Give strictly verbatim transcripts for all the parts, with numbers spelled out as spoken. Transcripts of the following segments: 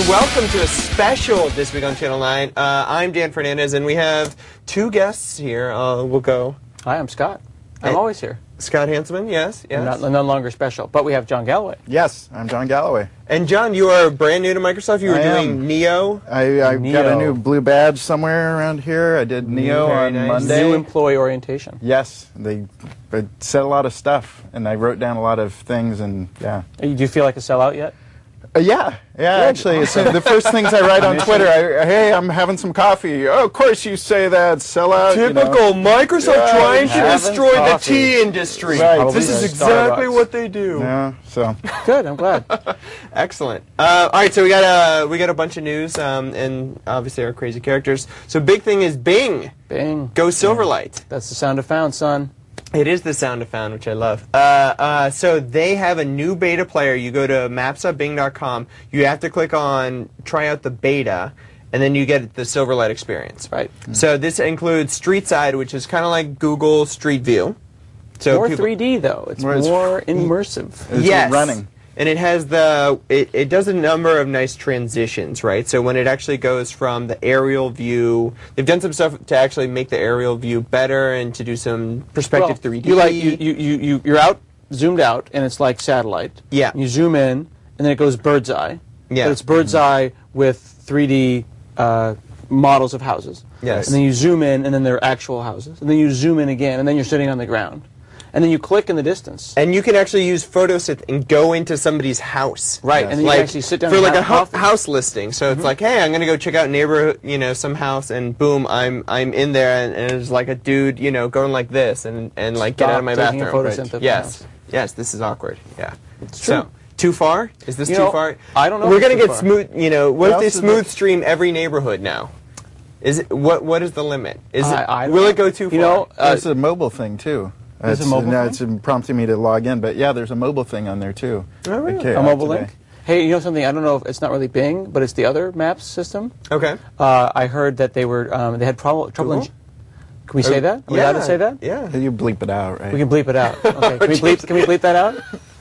welcome to a special This Week on Channel nine. Uh, I'm Dan Fernandez, and we have two guests here. Uh, we'll go. Hi, I'm Scott. I'm Hey. always here. Scott Hanselman, yes, yes. I'm not, no longer special, but we have John Galloway. Yes, I'm John Galloway. And John, you are brand new to Microsoft. You were I doing am. Neo. I, I Neo. got a new blue badge somewhere around here. I did Neo Very on nice. Monday. New employee orientation. Yes, they, they said a lot of stuff, and I wrote down a lot of things, and yeah. Do you feel like a sellout yet? Uh, yeah, yeah, actually, it's, uh, the first things I write on Twitter, I, hey, I'm having some coffee. Oh, of course you say that, sellout. Typical You know. Microsoft Yeah, trying to having destroy coffee. the tea industry. Right. Probably This is the exactly Starbucks. what they do. Yeah, so. Good, I'm glad. Excellent. Uh, all right, so we got a we got a bunch of news, um, and obviously our crazy characters. So big thing is Bing. Bing. Go Silverlight. That's the sound of found, son. It is the sound of found, which I love. Uh, uh, so they have a new beta player. You go to maps dot bing dot com. You have to click on try out the beta, and then you get the Silverlight experience. Right. So this includes Street Side, which is kind of like Google Street View. So More people- three D, though. It's More it's- more immersive. It's yes. running. And it has the it, it does a number of nice transitions, right? So when it actually goes from the aerial view, they've done some stuff to actually make the aerial view better and to do some perspective Well, three D. You like you, you, you, you you're out zoomed out and it's like satellite. Yeah. You zoom in and then it goes bird's eye. Yeah. But it's bird's eye with three D uh, models of houses. Yes. And then you zoom in and then they're actual houses. And then you zoom in again and then you're sitting on the ground. And then you click in the distance. And you can actually use PhotoSynth and go into somebody's house. Right, Yes. and then you like, can actually sit down for and like have a ho- coffee. house listing. So it's like, hey, I'm gonna go check out neighborhood, you know, some house, and boom, I'm I'm in there, and, and there's like a dude, you know, going like this, and and like get Stop out of my taking a bathroom. photosynth of the yes, house. yes, this is awkward. Yeah, It's so. true. Too far? Is this You too know, far? I don't know We're if it's gonna too get far. smooth. You know, what What if they else is smooth there? stream every neighborhood now? Is it what? What is the limit? Is it? I- I don't will know. it go too far? You know, uh, There's a mobile thing, too. There's a It's- mobile no, thing? It's prompting me to log in, but yeah, there's a mobile thing on there, too. Oh, really? It came a out mobile today. link. Hey, you know something? I don't know if it's not really Bing, but it's the other maps system. okay. Uh, I heard that they were um, they had trouble. trouble in, Google? can we say that? Are we allowed to say that? Yeah. You bleep it out, right? We can bleep it out. Okay. Can we bleep? Can we bleep that out?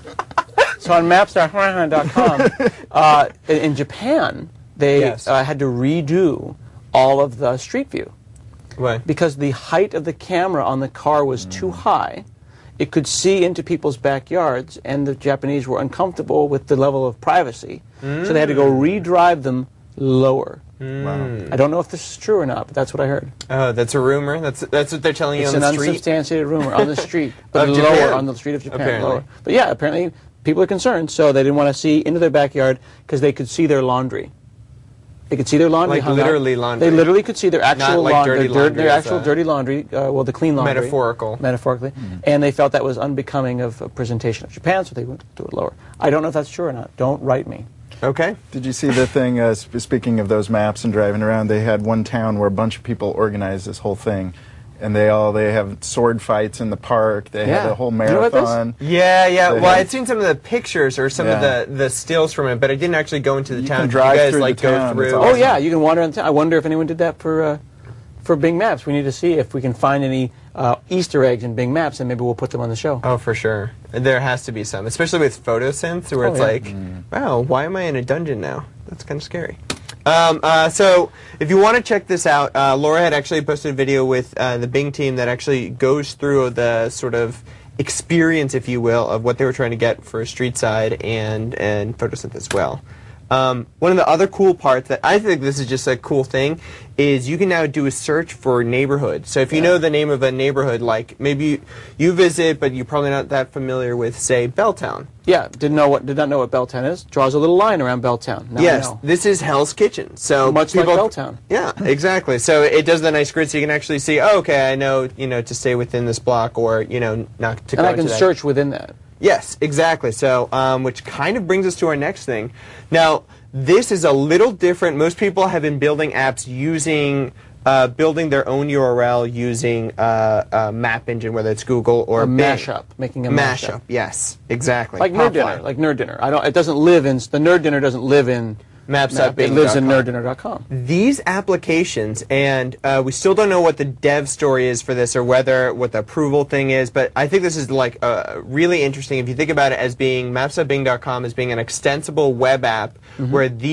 So on maps dot com, uh, in, in Japan, they Yes. uh, had to redo all of the Street View Why? because the height of the camera on the car was too high. It could see into people's backyards, and the Japanese were uncomfortable with the level of privacy, so they had to go redrive them lower. Wow. I don't know if this is true or not, but that's what I heard. Oh, that's a rumor. That's that's what they're telling you It's on an the street. unsubstantiated rumor on the street, but Of lower Japan. on the street of Japan. Apparently. Lower. But yeah, apparently people are concerned, so they didn't want to see into their backyard because they could see their laundry. They could see their laundry. Like hung literally out. laundry. They literally could see their actual like laundry, dirty their, laundry their as actual a- dirty laundry. Uh, well, the clean laundry. Metaphorical. Metaphorically, and they felt that was unbecoming of a presentation of Japan, so they went to do it lower. I don't know if that's true or not. Don't write me. Okay. Did you see the thing, uh, sp- speaking of those maps and driving around, they had one town where a bunch of people organized this whole thing. And they all, they have sword fights in the park. They Yeah. had a whole You know about this? marathon. Yeah, yeah. They Well, had- I'd seen some of the pictures or some Yeah. of the, the stills from it, but I didn't actually go into the You town. can Did drive you guys through the like go town. It's through? awesome. Oh yeah, you can wander in town. I wonder if anyone did that for uh, for Bing Maps. We need to see if we can find any uh, Easter eggs in Bing Maps, and maybe we'll put them on the show. Oh, for sure. There has to be some, especially with photosynth, where Oh, it's yeah. like, wow, why am I in a dungeon now? That's kind of scary. Um, uh, so, if you want to check this out, uh, Laura had actually posted a video with uh, the Bing team that actually goes through the sort of experience, if you will, of what they were trying to get for Street Side and, and photosynth as well. Um, one of the other cool parts that I think this is just a cool thing is you can now do a search for neighborhood. So if you know the name of a neighborhood, like maybe you, you visit, but you're probably not that familiar with, say, Belltown. Yeah, didn't know what did not know what Belltown is. Draws a little line around Belltown. Now I Yes, know. this is Hell's Kitchen. So Much like Belltown. Yeah, exactly. So it does the nice grid, so you can actually see. Oh, okay, I know, you know, to stay within this block, or you know, not to go And I into can that. search within that. Yes, exactly. So, um, which kind of brings us to our next thing. Now, this is a little different. Most people have been building apps using, uh, building their own U R L using uh, a map engine, whether it's Google or A Bing. mashup, making a mashup. Mashup. Yes, exactly. Like Nerd Popline. Dinner, like Nerd Dinner. I don't. It doesn't live in the Nerd Dinner. Doesn't live in Maps Map. dot bing It lives in dot com. nerd dinner dot com. These applications, and uh, we still don't know what the dev story is for this or whether what the approval thing is, but I think this is like uh, really interesting if you think about it as being Maps dot bing dot com as being an extensible web app Mm-hmm. where these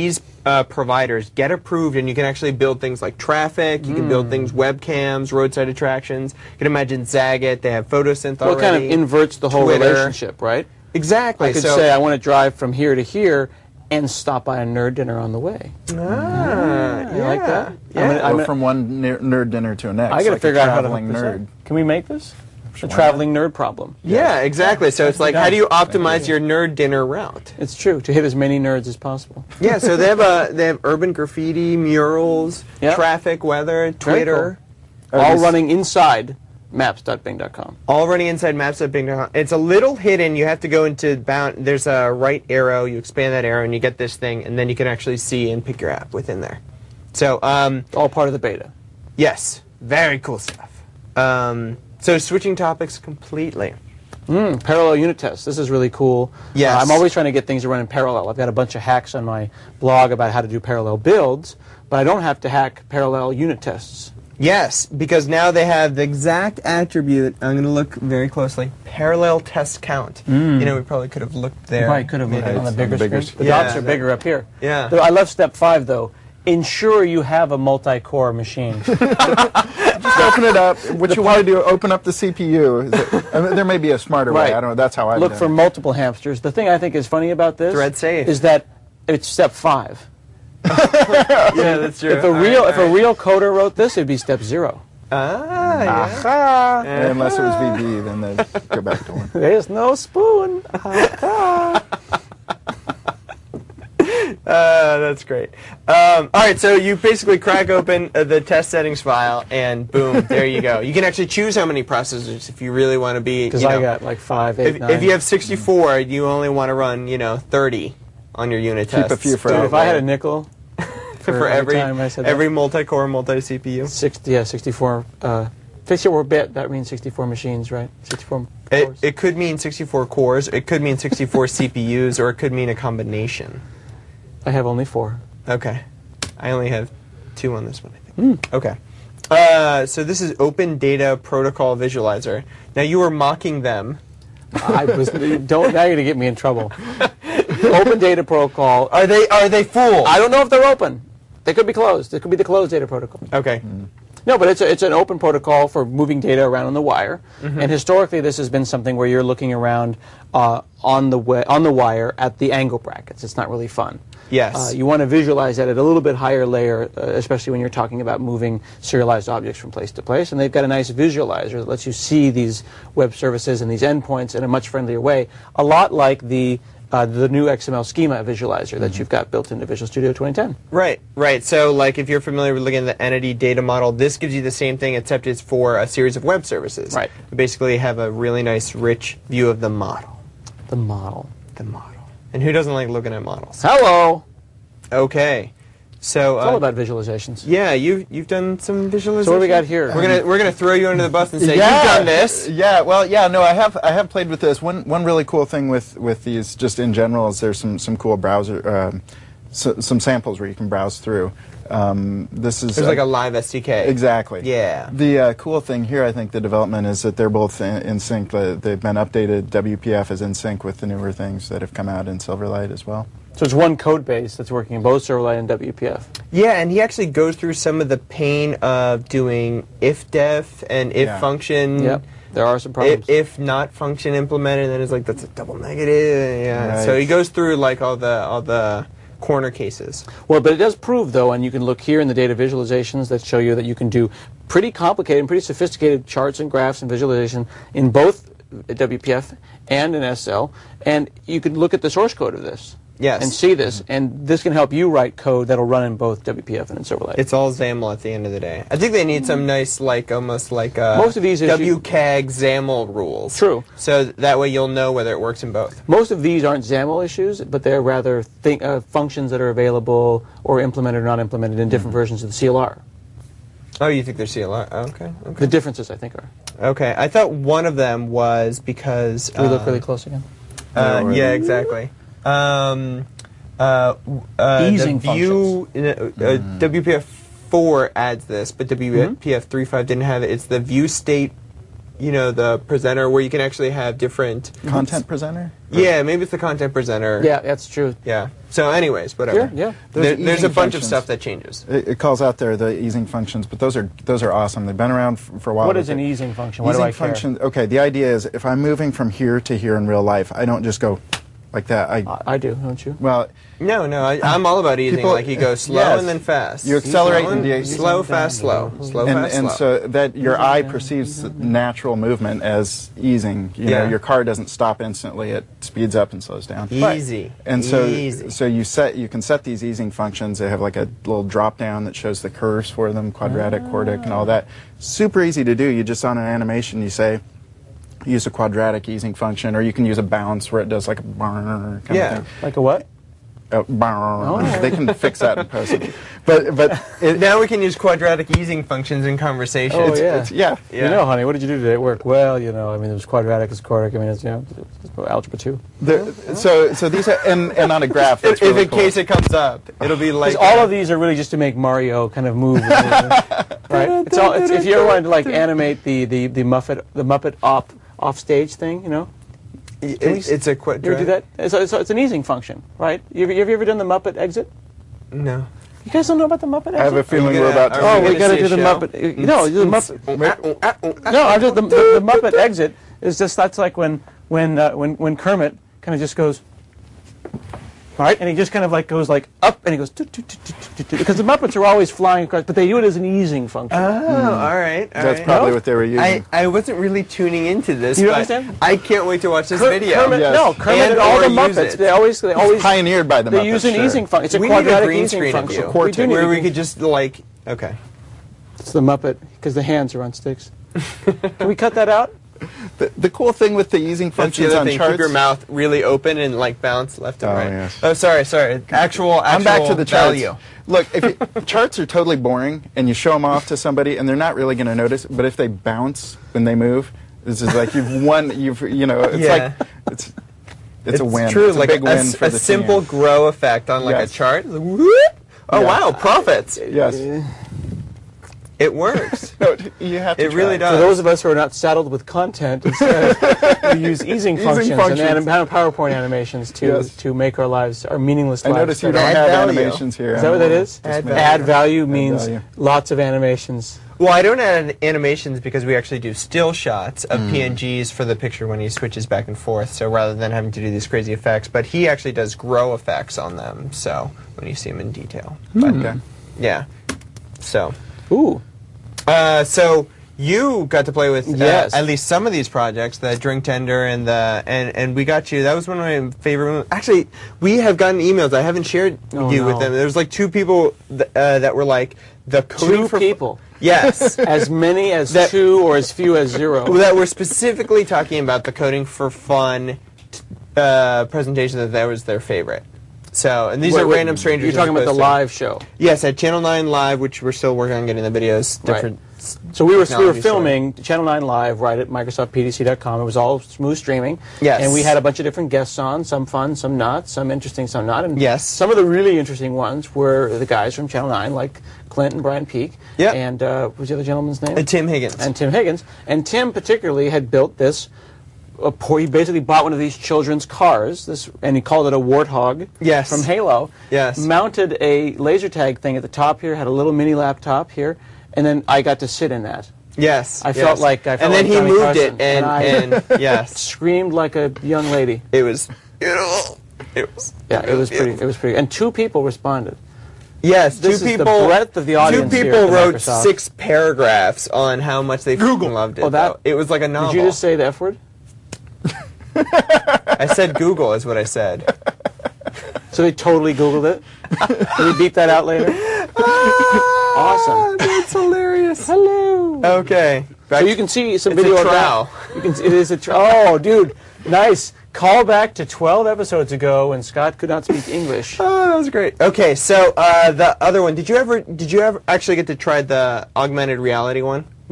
uh, providers get approved, and you can actually build things like traffic. You can build things, webcams, roadside attractions. You can imagine Zagat. They have Photosynth Well, it already. kind of inverts the whole Twitter. relationship, right? Exactly. I could so, say I want to drive from here to here and stop by a nerd dinner on the way. ah, I yeah. like that. Yeah. I'm gonna- I'm Or gonna- from one ner- nerd dinner to the next. I got to like figure a out how to hook traveling this nerd. up. Can we make this? Sure, A why traveling nerd problem. Yeah, exactly. So it's like, how do you optimize Thank your nerd dinner route? It's true, to hit as many nerds as possible. Yeah, so they have a they have urban graffiti, murals, Yep. traffic, weather, Twitter, Are All these- running inside maps dot bing dot com. all running inside maps dot bing dot com. It's a little hidden. You have to go into bound. There's a right arrow. You expand that arrow, and you get this thing, and then you can actually see and pick your app within there. So, um, All part of the beta. yes, very cool stuff. Um, so switching topics completely. Mm, parallel unit tests. This is really cool. Yes. Uh, I'm always trying to get things to run in parallel. I've got a bunch of hacks on my blog about how to do parallel builds, but I don't have to hack parallel unit tests. Yes, because now they have the exact attribute. I'm going to look very closely. Parallel test count. You know, we probably could have looked there. Probably could have made it Right, on the on bigger, the bigger screen. The screen. dots Yeah, are bigger up here. Yeah. Though I love step five, though. Ensure you have a multi-core machine. Just open it up. What you want to do, open up the C P U. I mean, there may be a smarter Right. way. I don't know. That's how I Look for multiple hamsters. The thing I think is funny about this Thread safe. is that it's step five. Yeah, that's true. If a real if a real coder wrote this, it'd be step zero. Ah, yeah. Aha! Unless it was V B, then they'd go back to one. There's no spoon. Uh, that's great. Um, all right, so you basically crack open uh, the test settings file, and boom, there you go. You can actually choose how many processors if you really want to be. Because you know, I got like five, eight, if, nine. if you have sixty-four, you only want to run, you know, thirty on your unit Keep tests. a few for Dude, if I had a outlier. nickel for, for every every time I said that. every multi-core, multi-C P U. sixty, yeah, sixty-four, uh, sixty-four bit. That means sixty-four machines, right? sixty-four It, cores. it could mean sixty-four cores, it could mean sixty-four C P Us, or it could mean a combination. I have only four. Okay. I only have two on this one, I think. Okay. Uh, so this is Open Data Protocol Visualizer. Now you were mocking them. I was don't now you're gonna get me in trouble. Open data protocol. Are they are they full? I don't know if they're open. They could be closed. It could be the closed data protocol. Okay. No, but it's a, it's an open protocol for moving data around on the wire. Mm-hmm. And historically, this has been something where you're looking around uh, on the wa- on the wire at the angle brackets. It's not really fun. Yes. Uh, you want to visualize that at a little bit higher layer, uh, especially when you're talking about moving serialized objects from place to place. And they've got a nice visualizer that lets you see these web services and these endpoints in a much friendlier way. A lot like the uh, the new X M L schema visualizer that you've got built into Visual Studio twenty ten. Right, right. So, like, if you're familiar with looking at the entity data model, this gives you the same thing, except it's for a series of web services. Right. You basically have a really nice, rich view of the model. The model. The model. And who doesn't like looking at models? Hello. Okay. So, It's all uh, about visualizations. yeah, you you've done some visualization. So what do we got here? We're gonna we're gonna throw you under the bus and say Yeah. you've done this. Yeah, well, yeah, no, I have I have played with this. One one really cool thing with, with these, just in general, is there's some some cool browser, um, so, some samples where you can browse through. Um, this is There's uh, like a live S D K. Exactly. Yeah. The uh, cool thing here, I think, the development is that they're both in, in sync. Uh, they've been updated. W P F is in sync with the newer things that have come out in Silverlight as well. So it's one code base that's working in both Silverlight and W P F. Yeah, and he actually goes through some of the pain of doing if def and if Yeah. function. Yep. There are some If, problems. if not function implemented, then it's like that's a double negative. Yeah. Right. So he goes through like all the all the corner cases. Well, but it does prove, though, and you can look here in the data visualizations that show you that you can do pretty complicated and pretty sophisticated charts and graphs and visualization in both W P F and in S L. And you can look at the source code of this. Yes. And see this, and this can help you write code that'll run in both W P F and in Silverlight. It's all XAML at the end of the day. I think they need some nice, like, almost like uh, Most of these issue- W C A G XAML rules. True. So that way you'll know whether it works in both. Most of these aren't XAML issues, but they're rather think, uh, functions that are available or implemented or not implemented in different versions of the C L R. Oh, you think they're C L R? Oh, okay. Okay. The differences, I think, are. Okay. I thought one of them was because. Do we look uh, really close again? Uh, Yeah, yeah, exactly. Um, uh, uh, Easing the view uh, uh, W P F four adds this, but W P F three point five didn't have it. It's the view state you know, the presenter where you can actually have different Content presenter? Yeah, maybe it's the content presenter. Yeah, that's true. Yeah. So, anyways, whatever. Yeah, yeah. There, Those there's a easing bunch of functions. stuff that changes. It, it calls out there the easing functions, but those are those are awesome. They've been around f- for a while. What but is an they- easing function? Why Easing do I care? function. Okay, the idea is if I'm moving from here to here in real life, I don't just go like that. I I, I do, don't you? well, No, no, I, I'm all about easing. People- like you go slow yes. and then fast. You accelerate slow, and and, de- slow, fast, slow, slow, and, fast, and slow. so that your eye perceives natural movement as easing. You know, Yeah. your car doesn't stop instantly; it speeds up and slows down. Easy. And so, Easy. so you set you can set these easing functions. They have like a little drop down that shows the curves for them, quadratic, quartic, and all that. Super easy to do. You just on an animation, you say, use a quadratic easing function, or you can use a bounce where it does like a barn kind Yeah. of thing. Like a what? Uh, barn. Oh. They can fix that in post. But but it, Now we can use quadratic easing functions in conversation. Oh, it's, yeah. it's, yeah. Yeah. You know, honey, what did you do today at work? Well, you know, I mean, it was quadratic, it's quartic. I mean, it's, you know, it's algebra two. The- so so these are and, and on a graph. That's If, if really in cool. case it comes up, it'll be like Because all of these are really just to make Mario kind of move. Right? It's all, it's, if you ever wanted to like animate the, the, the Muppet the Muppet op off stage thing, you know, It- Can we it's, it's a you quadratic. ever do that? It's, it's, it's an easing function, right? You ever, you ever done the Muppet exit? No. You guys don't know about the Muppet exit? I have a feeling gonna- we're about are to. we Oh, gonna we got to see do a the show? Muppet. No, the Muppet. No. No, I'm just the, the, the Muppet exit is just that's like when when uh, when when Kermit kind of just goes, all right, and he just kind of like goes like up, and he goes toot, toot, toot, toot, toot, toot, because the Muppets are always flying across, but they do it as an easing function. Oh, all right. All That's right. probably No? what they were using. I, I wasn't really tuning into this, You but understand? I can't wait to watch this Ker- video. Kermit, Yes. no, Kermit And and, all the or use Muppets. it. They always they always Pioneered by the they Muppets, use an sure. easing function. It's a we need a quadratic green easing screen of function. you, We do need where a we green- could just like, okay. It's the Muppet because the hands are on sticks. Can we cut that out? The, the cool thing with the easing That's the functions other on thing. charts. Keep your mouth really open and like bounce left and Oh, right. yes. Oh, sorry, sorry. Actual, actual I'm back to the charts. value. Look, if you, charts are totally boring, and you show them off to somebody, and they're not really going to notice. But if they bounce when they move, this is like you've won. You've you know, it's Yeah. like it's it's, a win. True, It's like a big a, win s- for a the simple team. grow effect on like Yes. a chart. Like, whoop. Oh Yeah. wow, profits! Yes, It works. no, you have to. It really try. does. For those of us who are not saddled with content, instead we use easing, functions, functions. and anim- PowerPoint animations to Yes. to make our lives, our meaningless I lives. notice you better. don't Add have value. animations here. Is that what that is? Add value. Add value means value. lots of animations. Well, I don't add animations because we actually do still shots of Mm. P N Gs for the picture when he switches back and forth. So rather than having to do these crazy effects, but he actually does grow effects on them. So when you see them in detail, but Okay. yeah. So, Ooh. uh, so you got to play with uh, Yes. at least some of these projects, the Drink Tender and the and and we got you. That was one of my favorite. Actually, we have gotten emails. I haven't shared Oh, you no. with them. There was like two people th- uh, that were like the coding Two for people. Yes. As many as That- two or as few as zero. that were specifically talking about the coding for fun uh, presentation that that was their favorite. So, and these Wait, are wait, random strangers. You're talking as about the opposed to- live show. Yes, at Channel nine Live, which we're still working on getting the videos. Right. Different. So we were we were Technology story. filming Channel nine Live right at Microsoft P D C dot com. It was all smooth streaming. Yes. And we had a bunch of different guests on, some fun, some not, some interesting, some not. And Yes. some of the really interesting ones were the guys from Channel nine, like Clint and Brian Peake. Yeah. And uh, what was the other gentleman's name? And Tim Higgins. And Tim Higgins. And Tim particularly had built this. A poor, he basically bought one of these children's cars, this, and he called it a Warthog. Yes. From Halo. Yes. Mounted a laser tag thing at the top here, had a little mini laptop here, and then I got to sit in that. yes. I yes. felt like- I felt and then like he Johnny moved Carson, it, and, and and, I- yes, Screamed like a young lady. it was beautiful. It was. Yeah, it was pretty. beautiful. It was pretty. And two people responded. Yes, This two is the people. breadth of the audience Two here people at the wrote Microsoft. six paragraphs on how much they Google loved it. Oh, that- though. It was like a novel. Did you just say the F word? I said Google is what I said. So they totally Googled it. Can we beat that out later? Awesome. That's hilarious. Hello. Okay. Back So you can see some It's a video of trowel. that. You can. It is a. Tr- oh, dude, nice. Call back to twelve episodes ago when Scott could not speak English. Oh, that was great. Okay, so uh, the other one. Did you ever? Did you ever actually get to try the augmented reality one?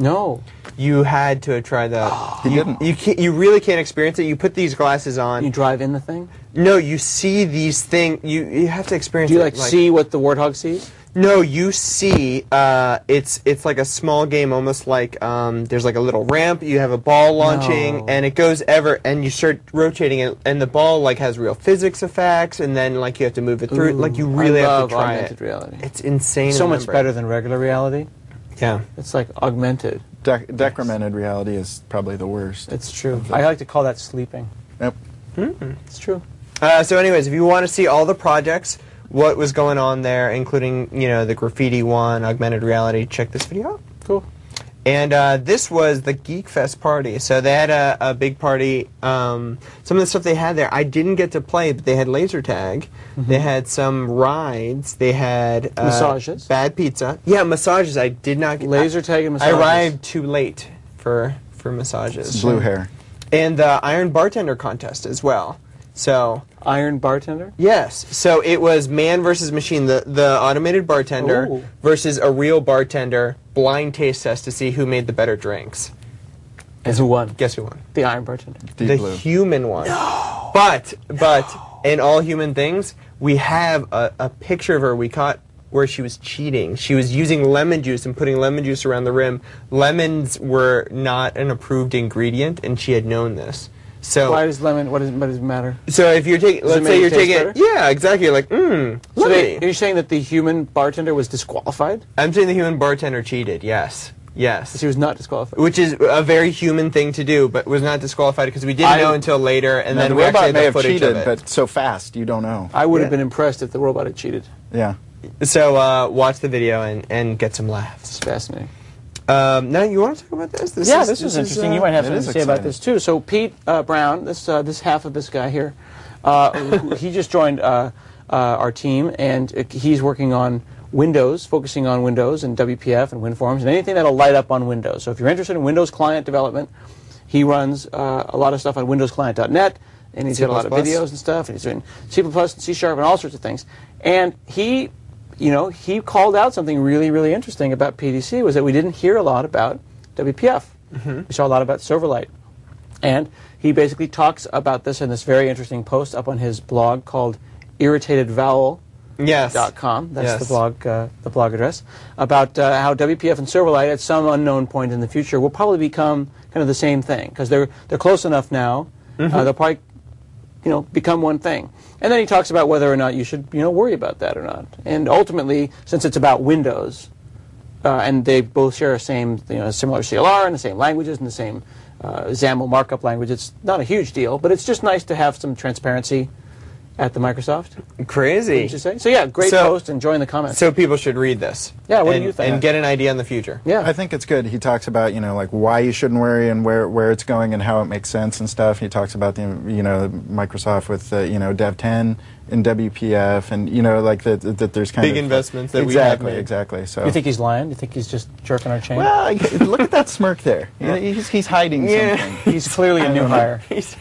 No. You had to try that. He you, didn't. You can't, you really can't experience it. You put these glasses on. You drive in the thing? No, you see these things. You you have to experience. Do you it, like, see what the warthog sees? No, you see. Uh, it's it's like a small game, almost like um, there's like a little ramp. You have a ball launching, No. and it goes ever, and you start rotating it, and the ball like has real physics effects, and then like you have to move it through. Ooh, like you really I have love to try augmented it. reality. It's insane. So and much number. better than regular reality. Yeah. It's like augmented. Dec decremented reality is probably the worst. It's true. I like to call that sleeping. Yep. It's true. Uh, so, anyways, if you want to see all the projects, what was going on there, including you know the graffiti one, augmented reality, check this video out. Cool. And uh, this was the Geek Fest party. So they had a, a big party. Um, some of the stuff they had there, I didn't get to play, but they had laser tag. Mm-hmm. They had some rides. They had uh, massages. Bad pizza. Yeah, massages. I did not get Laser tag and massages. I arrived too late for for massages. Blue hair. And the Iron Bartender contest as well. So Iron bartender? yes, so it was man versus machine, the the automated bartender Ooh. versus a real bartender, blind taste test to see who made the better drinks. And who won? Guess who won? The Iron bartender. Deep the blue. human one. No. But but in all human things, we have a, a picture of her we caught where she was cheating. She was using lemon juice and putting lemon juice around the rim. Lemons were not an approved ingredient, and she had known this. So Why does lemon, what does, what does it matter? So if you're taking, Does it let's make say it you're taste taking, better? yeah, exactly. You're like, mmm, So they, lemony. are you saying that the human bartender was disqualified? I'm saying the human bartender cheated. Yes, yes. She was not disqualified. Which is a very human thing to do, but was not disqualified because we didn't I- know until later, and Now, then the we actually robot had may the have footage cheated, of it. but so fast you don't know. I would have Yeah. been impressed if the robot had cheated. Yeah. So uh, watch the video and, and get some laughs. It's fascinating. Um, now you want to talk about this? this yeah, is, this was is, interesting. uh, you might have it something is to say about exciting. this too. So Pete uh, Brown, this uh, this half of this guy here, uh, who- he just joined uh, uh, our team, and uh, he's working on Windows, focusing on Windows and W P F and WinForms and anything that'll light up on Windows. So if you're interested in Windows client development, he runs uh, a lot of stuff on Windows Client dot net, and he's C got a lot of plus plus. videos and stuff, and he's doing C plus plus and C Sharp and all sorts of things. And he, you know, he called out something really, really interesting about P D C, was that we didn't hear a lot about W P F. Mm-hmm. We saw a lot about Silverlight. And he basically talks about this in this very interesting post up on his blog called irritated vowel Yes. dot com. That's Yes. the blog uh, the blog address, about uh, how W P F and Silverlight at some unknown point in the future will probably become kind of the same thing, because they're they're close enough now. Mm-hmm. Uh, they'll probably you know become one thing. And then he talks about whether or not you should you know worry about that or not. And ultimately, since it's about Windows, uh, and they both share a same you know similar C L R and the same languages and the same uh, XAML markup language, it's not a huge deal, but it's just nice to have some transparency at the Microsoft. Crazy. Wouldn't you say? So yeah, great So- post and join the comments. So people should read this. Yeah, what do and, you think? And get an idea on the future. yeah, I think it's good. He talks about, you know, like why you shouldn't worry and where, where it's going and how it makes sense and stuff. He talks about the, you know, Microsoft with, uh, you know, Dev ten and W P F and, you know, like that, that there's kind Big of investments that we exactly, have made. Exactly. So. you think he's lying? You think he's just jerking our chain? Well, I- look at that smirk there. You know, he's, he's hiding Yeah. something. He's clearly a new hire. He's-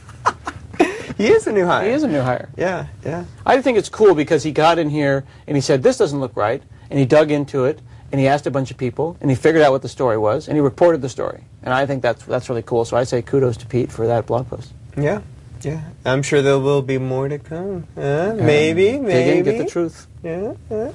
he is a new hire. He is a new hire. Yeah, yeah. I think it's cool because he got in here and he said, this doesn't look right, and he dug into it, and he asked a bunch of people, and he figured out what the story was, and he reported the story. And I think that's that's really cool, so I say kudos to Pete for that blog post. Yeah, yeah. I'm sure there will be more to come. Uh, maybe, Dig maybe. in, get the truth. Yeah, yeah.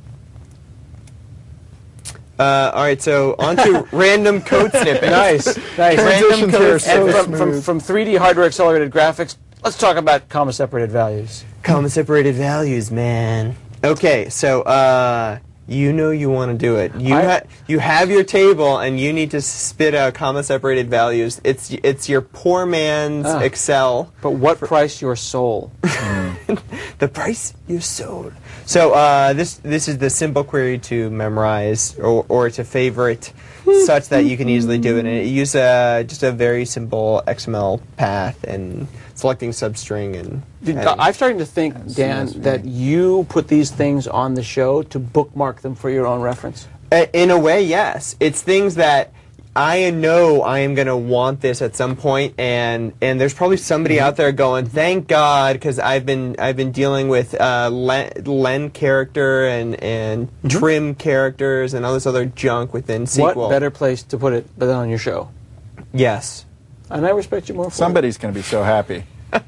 Uh, all right, so on to random code snippets. Nice, nice. Transitions Random here are code so And snippets. from, from, smooth. from three D hardware accelerated graphics, let's talk about comma separated values. Comma separated values, man. Okay, so uh, you know you want to do it. You I- ha you have your table, and you need to spit out comma separated values. It's it's your poor man's Ah. Excel. But what price your soul? The price you sold. So uh, this this is the simple query to memorize or, or to favorite, such that you can easily do it. And it uses uh, just a very simple X M L path and selecting substring and. Did, adding- I'm starting to think, Dan, C S V. that you put these things on the show to bookmark them for your own reference. Uh, In a way, yes. It's things that I know I am going to want this at some point, and and there's probably somebody Mm-hmm. out there going, "Thank God," because I've been I've been dealing with uh, Len, Len character and and Mm-hmm. Trim characters and all this other junk within SQL. What better place to put it than on your show? Yes. And I respect you more for Somebody's going to be so happy.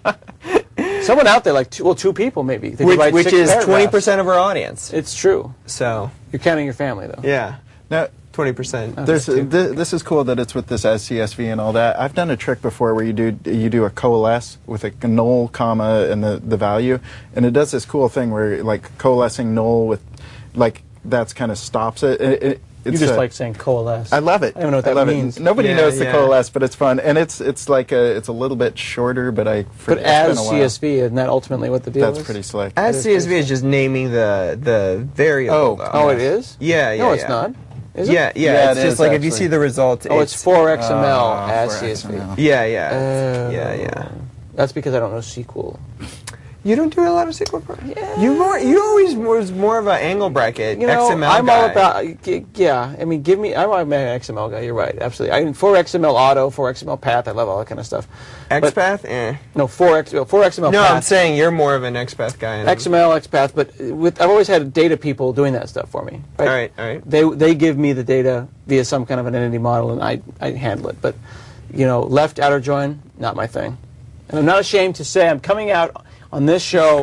it. Someone out there, like two, well, two people maybe. They could Which, write which six is paragraphs. twenty percent of our audience. It's true. So, You're counting your family, though. yeah, Now, twenty percent. There's th- this is cool that it's with this as C S V and all that. I've done a trick before where you do you do a coalesce with a null comma and the, the value, and it does this cool thing where like coalescing null with like that's kind of stops it. it, it You it's just a- like saying coalesce. I love it. I don't know what I that love means. It. Nobody Yeah, knows the yeah. coalesce, but it's fun, and it's it's like a, it's a little bit shorter, but I. For, But it's been as a while. C S V, isn't that ultimately what the deal That's is? pretty slick. As is C S V is just naming the the variable. Oh. though. Oh, it is? Yeah, yeah. No, it's yeah. not. Is it? Yeah, yeah. Yeah, it's it just is, like if you actually. see the result. Oh, it's four X M L Oh, as for C S V. X M L. Yeah, yeah, Oh. yeah, yeah. That's because I don't know S Q L. You don't do a lot of S Q L. Pro- Yeah. You more. You always was more of an angle bracket You know, X M L I'm guy. all about. y- Yeah, I mean, give me. I'm an X M L guy. You're right, absolutely. I mean, four X M L auto, four X M L path. I love all that kind of stuff. But- XPath. Eh. No, four X M L, four X M L No, path. I'm saying you're more of an XPath guy. and- X M L, XPath, but with I've always had data people doing that stuff for me. All right, all right. They they give me the data via some kind of an entity model, and I I handle it. But you know, left outer join, not my thing. And I'm not ashamed to say I'm coming out on this show,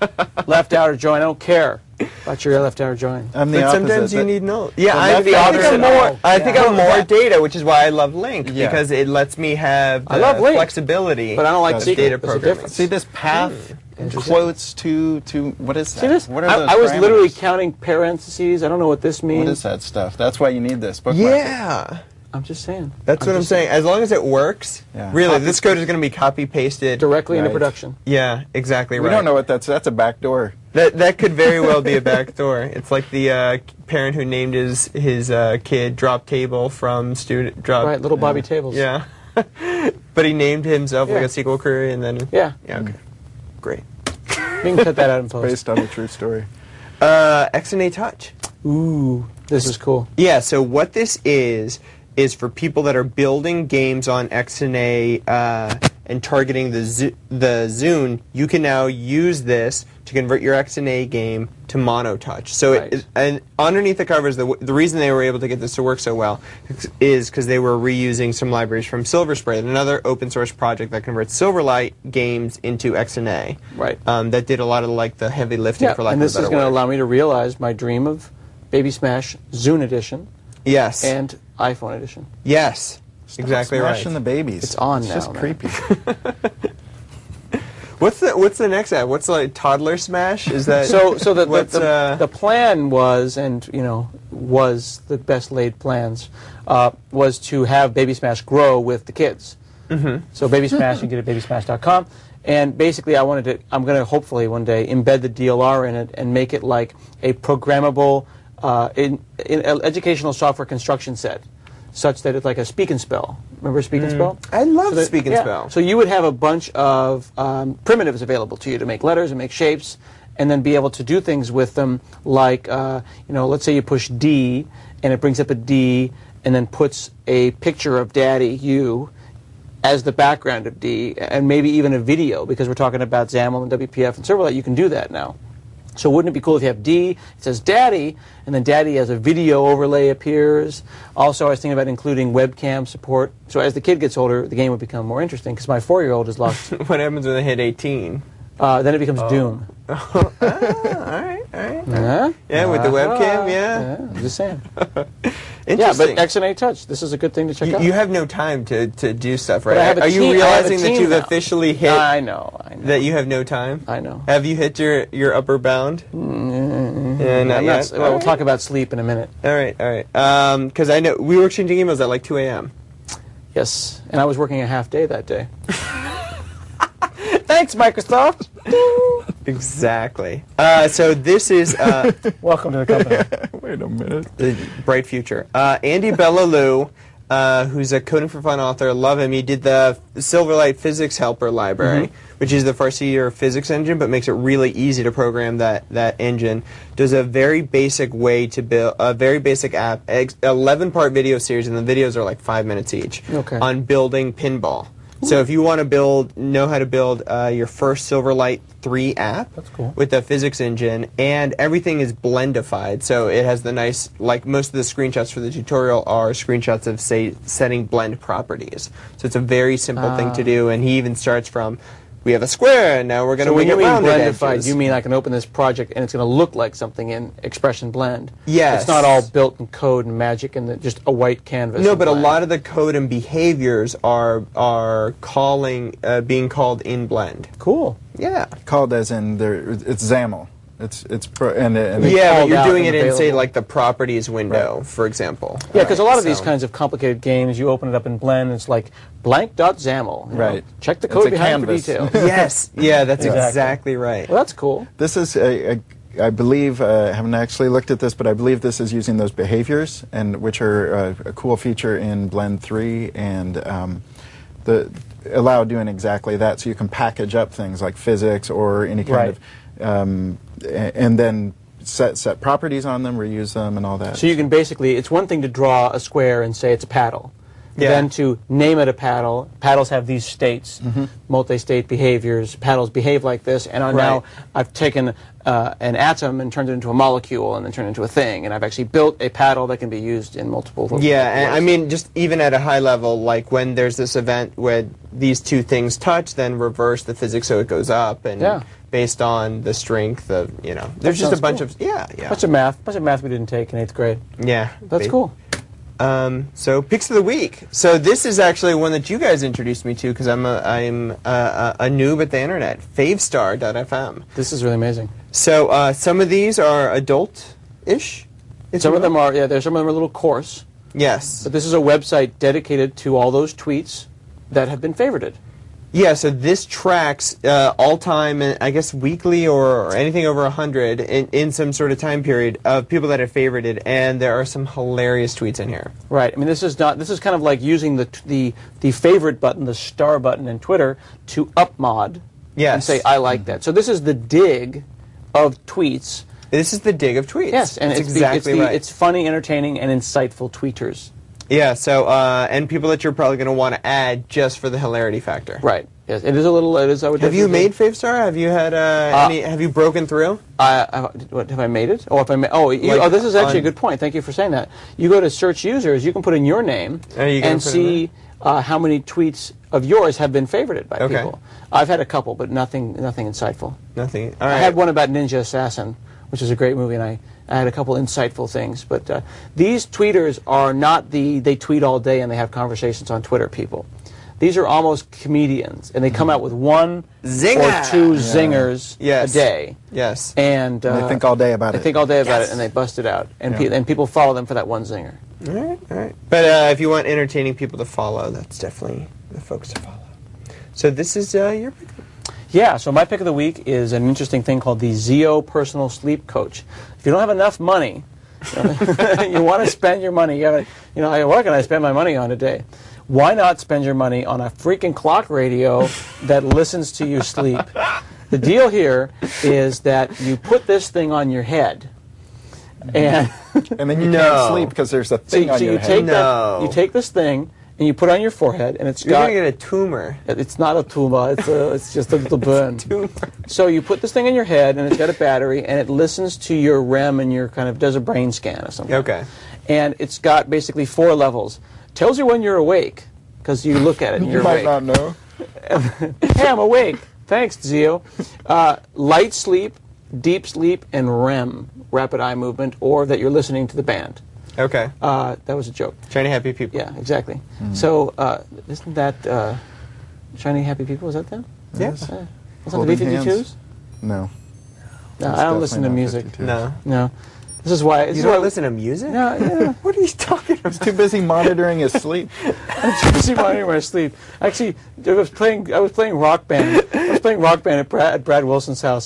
left outer join. I don't care about your left outer join. I'm the But opposite. sometimes you That- need no. Yeah, the I, left I think outer- I'm more. I think Yeah. I'm more data, which is why I love Link Yeah. because it lets me have the I love Link, flexibility. But I don't like That's S Q L. data There's a programming. difference. See this path quotes to to what is that? See this? What are I, those I was literally parameters? counting parentheses. I don't know what this means. What is that stuff? That's why you need this bookmark. Yeah. I'm just saying. That's what I'm just saying. As long as it works, Yeah. really, Copy- this code is going to be copy pasted Directly into Right. production. Yeah, exactly We right. don't know what that's. That's a back door. That that could very well be a backdoor. It's like the uh, parent who named his his uh, kid Drop Table from student drop. Right, little Bobby Tables. Yeah. But he named himself like Yeah. a S Q L query, and then Yeah. yeah, okay, great. We can cut that out in post. Based on a true story. Uh, X N A Touch. Ooh, this is cool. Yeah. So what this is is for people that are building games on X N A uh, and targeting the Zo- the Zune. You can now use this to convert your X N A game to Mono Touch. So Right. it, and underneath the covers, the the reason they were able to get this to work so well is because they were reusing some libraries from Silver Spray, another open source project that converts Silverlight games into X N A. Right. Um, that did a lot of like the heavy lifting Yeah, for lack and of a this is better going to word. allow me to realize my dream of Baby Smash Zune Edition Yes. and iPhone Edition. yes. Exactly right. Smashing the babies. It's on it's now, Just man. creepy. What's the What's the next app? What's like Toddler Smash? Is that So, so the the, what's, the, uh, the plan was, and you know, was the best laid plans, uh, was to have Baby Smash grow with the kids. Mm-hmm. So Baby Smash, you can get it at baby smash dot com. And basically, I wanted to. I'm going to hopefully one day embed the D L R in it and make it like a programmable, uh, in, in, uh, educational software construction set, such that it's like a speak and spell. Remember speak and spell? I love So that- Speak and yeah. Spell. So you would have a bunch of um, primitives available to you to make letters and make shapes, and then be able to do things with them. Like, uh, you know, let's say you push D, and it brings up a D, and then puts a picture of Daddy, you, as the background of D, and maybe even a video, because we're talking about XAML and W P F and Silverlight. You can do that now. So wouldn't it be cool if you have D, it says Daddy, and then Daddy as a video overlay appears. Also, I was thinking about including webcam support. So as the kid gets older, the game would become more interesting, because my four-year-old is lost. what happens when they hit eighteen? Uh, then it becomes Doom. Ah, all right, all right. Huh? Yeah, with the webcam, yeah. Yeah, I'm just saying. Yeah, Interesting. but X N A Touch, this is a good thing to check you, out. you have no time to, to do stuff, right? But I have a Are you team- I have a realizing that team you've now. officially hit I know, I know. that you have no time? I know. Have you hit your, your upper bound? Mm-hmm. Yeah, not I'm yet. not, well, we'll talk about sleep in a minute. All right, all right. Because I know we were exchanging emails at like two a m Yes, and I was working a half day that day. Thanks, Microsoft. Exactly. Uh, so this is uh, Welcome to the company. Wait a minute. the bright future. Uh, Andy Bellalou uh, who's a Coding for Fun author. Love him. He did the Silverlight Physics Helper library, mm-hmm. which is the Farseer physics engine, but makes it really easy to program that, that engine. Does a very basic way to build, a very basic app, eleven-part video series, and the videos are like five minutes each, okay. on building pinball. So if you want to build, know how to build uh, your first Silverlight three app That's cool. with the physics engine, and everything is blendified. So it has the nice, like most of the screenshots for the tutorial are screenshots of, say, setting blend properties. So it's a very simple uh. thing to do, and he even starts from, we have a square, and now we're going to so make when it you mean rounded blendified, edges. you mean I can open this project and it's going to look like something in Expression Blend. Yes. It's not all built in code and magic and the, just a white canvas. No, but Blend. a lot of the code and behaviors are are calling, uh, being called in Blend. Cool. Yeah. Called as in there, it's XAML. It's it's pro, and, and they Yeah, but called you're out doing and it in, say, available. like the properties window, Right. for example. Yeah, because a lot of these So- kinds of complicated games, you open it up in Blend, and it's like blank.xaml. you know. Right. Check the It's code a behind canvas. for details. Yes, yeah, that's Exactly. exactly right. Well, that's cool. This is, a, a, I believe, uh, I haven't actually looked at this, but I believe this is using those behaviors, and which are uh, a cool feature in Blend three, and um, the allow doing exactly that. So you can package up things like physics or any kind Right. of, um, a- and then set set properties on them, reuse them, and all that. So you can basically, it's one thing to draw a square and say it's a paddle. Yeah. Then to name it a paddle. Paddles have these states, Mm-hmm. multi-state behaviors. Paddles behave like this, and Right. now I've taken uh, an atom and turned it into a molecule, and then turned it into a thing, and I've actually built a paddle that can be used in multiple. Yeah, and I ways. mean, just even at a high level, like when there's this event where these two things touch, then reverse the physics so it goes up, and Yeah. based on the strength of, you know, there's just a sounds bunch cool. of, yeah, yeah. bunch of math, bunch of math we didn't take in eighth grade. yeah. That's ba- cool. Um, so picks of the week. So this is actually one that you guys introduced me to because I'm a, I'm a, a, a noob at the internet. Favestar dot f m. This is really amazing. So uh, some of these are adult-ish. if Some you of them will. are, yeah, there's some of them are a little coarse, Yes. but this is a website dedicated to all those tweets that have been favorited. Yeah, so this tracks uh, all-time, and I guess weekly or, or anything over one hundred in, in some sort of time period of people that have favorited, and there are some hilarious tweets in here. Right. I mean, this is not. This is kind of like using the the the favorite button, the star button in Twitter, to upmod Yes. and say I like that. So this is the dig of tweets. This is the dig of tweets. Yes, and That's it's exactly the, it's, the, right. it's funny, entertaining, and insightful tweeters. Yeah, so, uh, and people that you're probably going to want to add just for the hilarity factor. Right. Yes. It is a little. It is. I would. Have you definitely- made Favestar? Have you had, uh, Uh, any, have you broken through? I, I, what, have I made it? Oh, if I ma- oh, you, Like oh, this is actually on- a good point. Thank you for saying that. You go to search users, you can put in your name Oh, you can and put in see uh, how many tweets of yours have been favorited by Okay. people. I've had a couple, but nothing, nothing insightful. Nothing. All right. I had one about Ninja Assassin, which is a great movie, and I, I had a couple insightful things. But uh, these tweeters are not the they tweet all day and they have conversations on Twitter people. These are almost comedians, and they come out with one Zinger! or two zingers Yes. a day. Yes. And, uh, And they think all day about they it. think all day about Yes. it, and they bust it out, and, Yeah. pe- and people follow them for that one zinger. All right, all right. But uh, if you want entertaining people to follow, that's definitely the folks to follow. So this is uh, your pick. Yeah, so my pick of the week is an interesting thing called the Zeo Personal Sleep Coach. If you don't have enough money, you want to spend your money, you, gotta, you know, what can I spend my money on today? Why not spend your money on a freaking clock radio that listens to you sleep? The deal here is that you put this thing on your head, and And then you No. can't sleep because there's a so, thing you- on so your you head. take No. that, you take this thing and you put it on your forehead, and it's You're got. going to get a tumor. It's not a tumor. It's a, it's just a little burn. Tumor. So you put this thing in your head, and it's got a battery, and it listens to your R E M and your kind of does a brain scan or something. Okay. And it's got basically four levels. Tells you when you're awake because you look at it and You you're might awake. not know. Hey, I'm awake. Thanks, Zeo. Uh, light sleep, deep sleep, and R E M, rapid eye movement, or that you're listening to the band. Okay. Uh, that was a joke. Shiny happy people. Yeah, exactly. So uh, isn't that uh, Shiny Happy People? Is that them? Yes. Uh, was that the Holding B fifty-twos? hands. No. No, It's I don't listen to definitely not music. fifty-two. No. No. This is why. This You is don't why, listen to music? No, yeah. What are you talking about? He's too busy monitoring his sleep. I'm busy monitoring my sleep. Actually, I was playing. I was playing Rock Band. I was playing Rock Band at Brad, at Brad Wilson's house,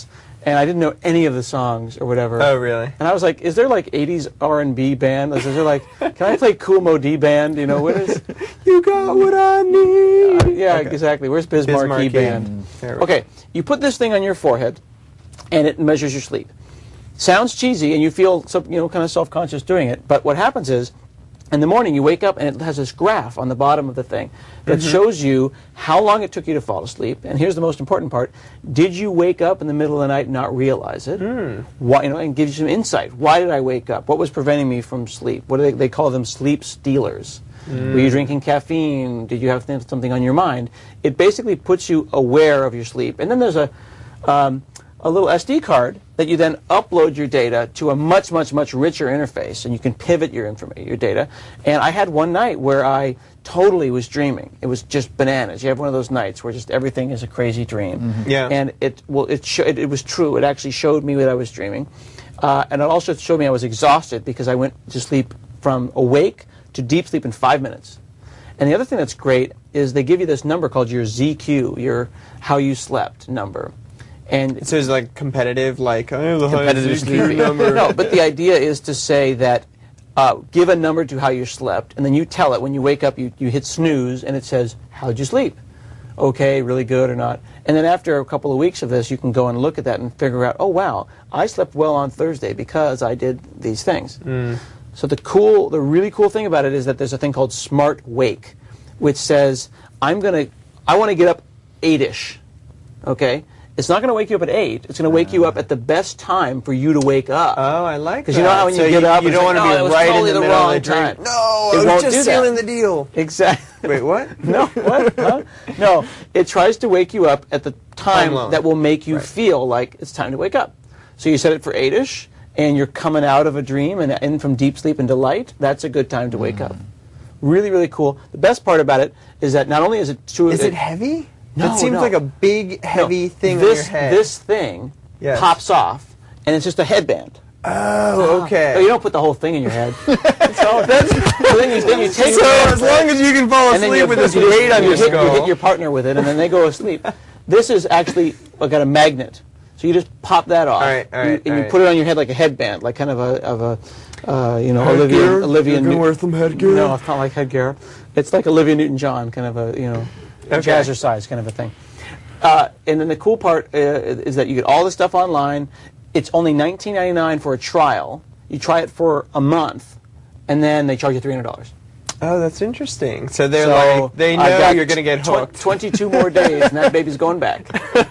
and I didn't know any of the songs or whatever. Oh, really? And I was like, is there like eighties R and B band? Is there like, can I play Kool Moe Dee band? You know, what is? You got what I need. Uh, yeah, Okay. exactly. Where's Biz, Biz Markie Markie. band? There we go. Okay, you put this thing on your forehead, and it measures your sleep. Sounds cheesy, and you feel so, you know, kind of self-conscious doing it. But what happens is, in the morning you wake up and it has this graph on the bottom of the thing that Mm-hmm. shows you how long it took you to fall asleep. And here's the most important part: did you wake up in the middle of the night and not realize it? Mm. Why, you know, and gives you some insight. Why did I wake up? What was preventing me from sleep? What do they, they call them? Sleep stealers. Mm. Were you drinking caffeine? Did you have th- something on your mind? It basically puts you aware of your sleep. And then there's a um, a little S D card that you then upload your data to a much, much, much richer interface, and you can pivot your information, your data. And I had one night where I totally was dreaming. It was just bananas. You have one of those nights where just everything is a crazy dream. Mm-hmm. Yeah. And it well, it, sh- it it was true. It actually showed me that I was dreaming, uh, and it also showed me I was exhausted because I went to sleep from awake to deep sleep in five minutes. And the other thing that's great is they give you this number called your Z Q, your how you slept number. And So it's like competitive, like I have the highest competitive Z Q sleeping. number. No, but the idea is to say that uh, give a number to how you slept, and then you tell it when you wake up. You, you hit snooze, and it says, "How'd you sleep? Okay, really good or not?" And then after a couple of weeks of this, you can go and look at that and figure out, "Oh wow, I slept well on Thursday because I did these things." Mm. So the cool, the really cool thing about it is that there's a thing called Smart Wake, which says, "I'm gonna, I want to get up eight-ish." Okay. It's not going to wake you up at eight. It's going to wake you up at the best time for you to wake up. Oh, I like that. Because you know how when so you get up, you it's don't like, want to "No, be it was right totally in the the middle wrong of the dream. time." No, It I was won't just do that. sealing the deal. Exactly. Wait, what? No, what? Huh? No, it tries to wake you up at the time Time loan. that will make you Right. feel like it's time to wake up. So you set it for eight-ish, and you're coming out of a dream and in from deep sleep into light. That's a good time to wake up. Really, really cool. The best part about it is that not only is it true... Is it heavy? No, It seems no. like a big, No, heavy thing this, on your head. This thing Yes. pops off, and it's just a headband. Oh, okay. So you don't put the whole thing in your head. so that's, so then you, then you take So it, as long as you can fall and then asleep you, with this you just- weight on you your hit, you skull. hit your partner with it, and then they go asleep. This is actually uh, got a magnet, so you just pop that off, All right, all right, you, and all you right. put it on your head like a headband, like kind of a of a uh, you know Headgear? Olivia Olivia. You can Newt- wear some headgear? No, it's not like headgear. It's like Olivia Newton-John, kind of a you know Okay. jazzercise kind of a thing. Uh, and then the cool part uh, is that you get all this stuff online. It's only nineteen ninety-nine for a trial. You try it for a month, and then they charge you three hundred dollars. Oh, that's interesting. So they're So like, they I've know got you're going to get tw- hooked. twenty-two more days, and that baby's going back.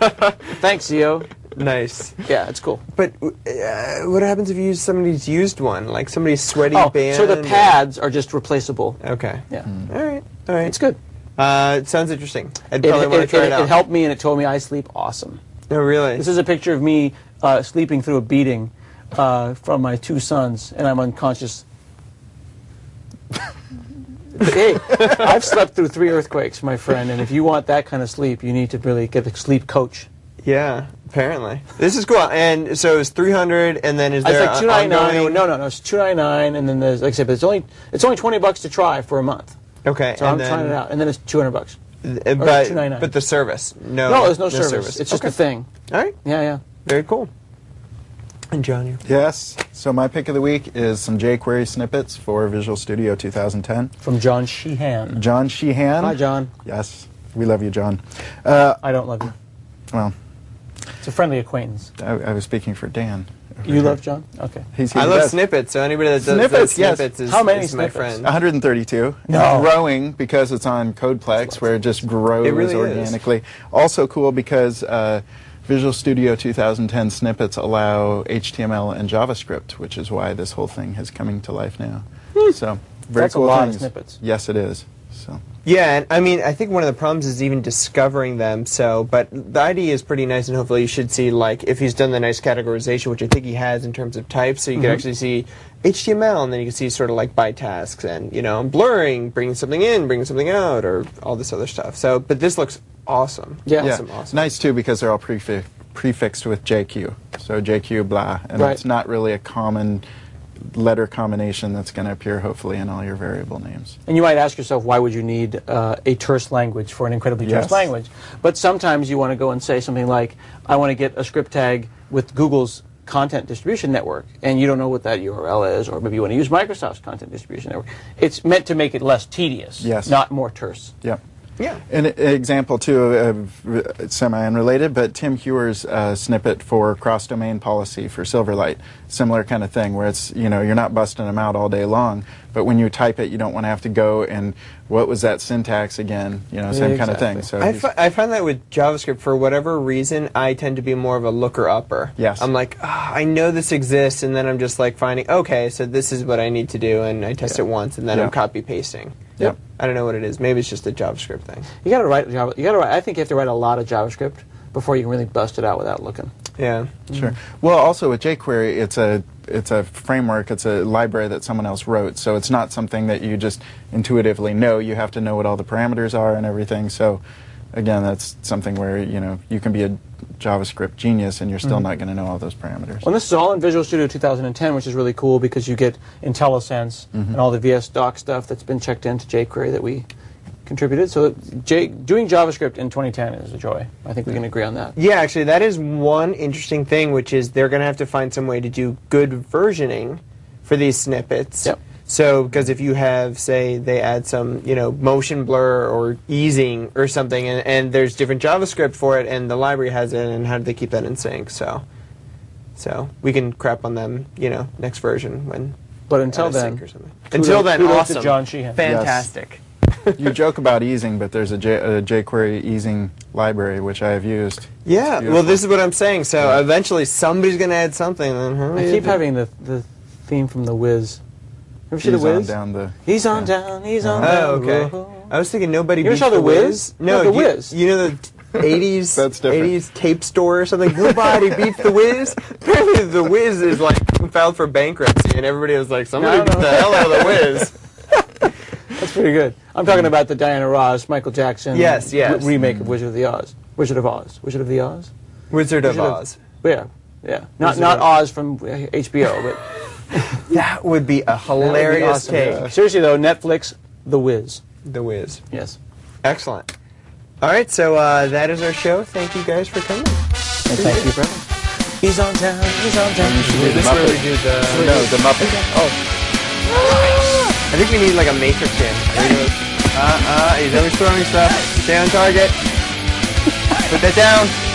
Thanks, Zio. Nice. Yeah, it's cool. But uh, what happens if you use somebody's used one, like somebody's sweaty Oh, band? so the or- pads are just replaceable. Okay. Yeah, All right. All right. it's good. Uh, it sounds interesting. I'd It, probably want to it, try it, it, out. it helped me, and it told me I sleep awesome. Oh, really? This is a picture of me uh, sleeping through a beating uh, from my two sons, and I'm unconscious. Hey, I've slept through three earthquakes, my friend, and if you want that kind of sleep, you need to really get a sleep coach. Yeah, apparently. This is cool. And so it's three hundred, and then is It's there like a- two ninety-nine. ongoing- No, no, no. It's two ninety-nine, and then there's like I said, but it's only it's only twenty bucks to try for a month. Okay. So and I'm then, trying it out, and then it's two hundred bucks. uh, two But, ninety-nine. but the service. No, No, there's no, service. It's just okay. a thing. All right. Yeah, yeah. Very cool. And John, you. Yes. So my pick of the week is some jQuery snippets for Visual Studio two thousand ten. From John Sheehan. John Sheehan. Hi, John. Yes, we love you, John. Uh, I don't love you. well, It's a friendly acquaintance. I, I was speaking for Dan. over You here. love John? Okay. He's, I he's love best. snippets, so anybody that does Snippets, does yes. snippets is, How many is my snippets? friend. one hundred thirty-two. No. Growing because it's on CodePlex, where it just grows It really is. organically. Also cool because uh, Visual Studio two thousand ten snippets allow H T M L and JavaScript, which is why this whole thing is coming to life now. So very That's a cool lot of things. snippets. Yes, it is. So Yeah, and I mean, I think one of the problems is even discovering them. So, but the idea is pretty nice, and hopefully you should see, like, if he's done the nice categorization, which I think he has in terms of types, so you Mm-hmm. can actually see H T M L, and then you can see sort of like by tasks, and you know, blurring, bringing something in, bringing something out, or all this other stuff. So, but this looks awesome. Yeah. awesome, yeah, awesome. nice too because they're all prefi- prefixed with J Q. So J Q blah, and Right. it's not really a common letter combination that's going to appear hopefully in all your variable names. And you might ask yourself, why would you need uh, a terse language for an incredibly terse Yes. language? But sometimes you want to go and say something like, I want to get a script tag with Google's content distribution network, and you don't know what that U R L is, or maybe you want to use Microsoft's content distribution network. It's meant to make it less tedious, Yes. not more terse. Yep. Yeah. An example, too, of uh, semi-unrelated, but Tim Hewer's uh, snippet for cross-domain policy for Silverlight, similar kind of thing, where it's, you know, you're not busting them out all day long, but when you type it, you don't want to have to go and, what was that syntax again, you know, same Yeah, kind of thing. exactly. So I, he's- fi- I find that with JavaScript, for whatever reason, I tend to be more of a looker-upper. Yes. I'm like, ah, I know this exists, and then I'm just like finding, okay, so this is what I need to do, and I test Yeah. it once, and then Yeah. I'm copy-pasting. Yep. I don't know what it is. Maybe it's just a JavaScript thing. You got to write Java. You got to write. I think you have to write a lot of JavaScript before you can really bust it out without looking. Yeah. Sure. Well, also with jQuery, it's a it's a framework, it's a library that someone else wrote, so it's not something that you just intuitively know. You have to know what all the parameters are and everything. So, again, that's something where you know you can be a JavaScript genius and you're still not going to know all those parameters. Well, this is all in Visual Studio two thousand ten, which is really cool because you get IntelliSense and all the V S Doc stuff that's been checked into jQuery that we contributed. So J- doing JavaScript in twenty ten is a joy. I think we can agree on that. Yeah, actually, that is one interesting thing, which is they're going to have to find some way to do good versioning for these snippets. Yep. So, because if you have, say, they add some, you know, motion blur or easing or something, and, and there's different JavaScript for it, and the library has it, and how do they keep that in sync? So, so we can crap on them, you know, next version when. But until out of then, sync or something. kudos- Until then, kudos to awesome, John Sheehan. fantastic. You joke about easing, but there's a, J, a jQuery easing library, which I have used. Yeah, Beautiful. well, this is what I'm saying. So Yeah. eventually, somebody's going to add something. Then huh? I keep having the the theme from The Wiz. Ever see He's The on Wiz? down the. He's on yeah. down, he's on Oh, down. okay. whoa. I was thinking nobody You ever beats saw the The Wiz? No, No, The you, Wiz. You know the eighties, That's different. eighties tape store or something. Nobody beats the Wiz. Apparently, the Wiz is like filed for bankruptcy, and everybody was like, "Somebody No, no. beat the hell out of the Wiz." That's pretty good. I'm talking about the Diana Ross, Michael Jackson Yes, yes. re- remake of Wizard of the Oz. Wizard of Oz. Wizard of the Oz? Wizard of Wizard of- Oz. Yeah, yeah. Not Wizard not of- Oz from uh, H B O, but That would be a that would be hilarious awesome. take. Seriously though, Netflix, The Wiz. The Wiz. Yes. Excellent. All right, so uh, that is our show. Thank you guys for coming. And thank you, brother. He's on town. He's on town. do This is the where we Muppet. do the. No, the Muppet. Oh. I think we need like a Matrix in. There he goes. Uh, uh, he's always throwing stuff. Stay on target. Put that down.